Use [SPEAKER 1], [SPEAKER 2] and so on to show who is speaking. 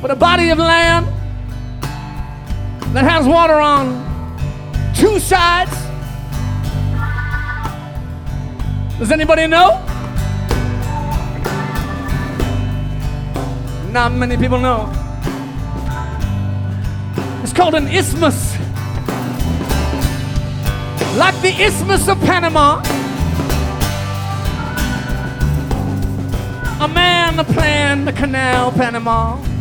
[SPEAKER 1] with a body of land that has water on two sides. Does anybody know? Not many people know. It's called an isthmus. Like the Isthmus of Panama. A man planned the Canal Panama.